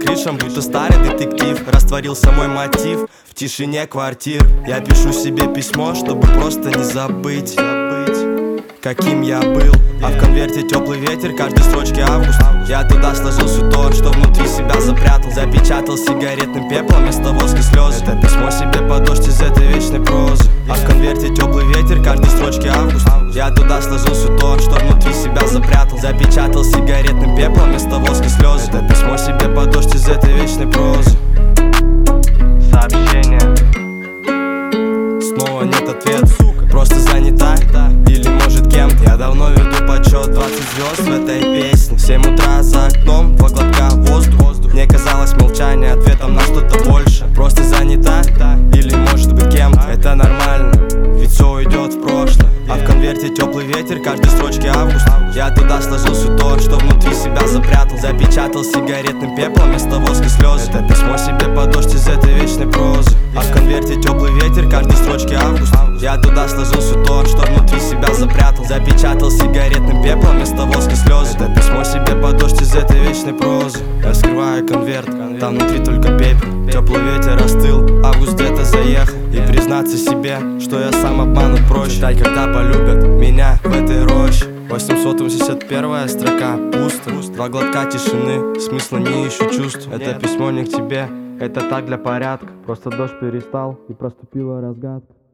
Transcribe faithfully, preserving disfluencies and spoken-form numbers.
крышам, будто старый детектив. Растворился мой мотив в тишине квартир. Я пишу себе письмо, чтобы просто не забыть каким я был. А в конверте теплый ветер, каждой строчке август. Я туда сложил все то, что внутри себя запрятал. Запечатал сигаретным пеплом вместо воска слез. Это письмо себе под дождь из этой вечной прозы. А в конверте теплый ветер, каждой строчке август. Я туда сложил все то, что внутри себя запрятал. Запечатал сигаретным пеплом вместо воска слез. Это письмо себе под дождь из этой вечной прозы. Сообщение. Снова нет ответа, сука, просто занята. Или может кем-то. Я давно веду подсчет, двадцать звезд в этой песне. В семь утра за окном, два глотка воздух. Мне казалось молчание ответом на что-то больше. Просто занята, или может быть кем-то. Это нормально, ведь все уйдет в прошлое. А в конверте теплый ветер, каждой строчке август. Я туда сложил все то, что внутри себя запрятал. Запечатал сигаретным пеплом вместо воска слез. Это письмо себе под дождь из этой вечной прозы. А в конверте теплый ветер, каждой строчке август. Я туда сложил все то, что внутри себя запрятал. Запечатал сигаретным пеплом вместо воска слез. Это письмо себе под дождь из этой вечной прозы. Я скрываю конверт, там внутри только пепел. Теплый ветер остыл, август где-то заехал. И признаться себе, что я сам обманут проще. Ждать, когда полюбят меня в этой роще. восемьсот восемьдесят первая строка, пусто. Два глотка тишины, смысла не ищу чувств. Это письмо не к тебе, это так для порядка. Просто дождь перестал и проступила разгадка.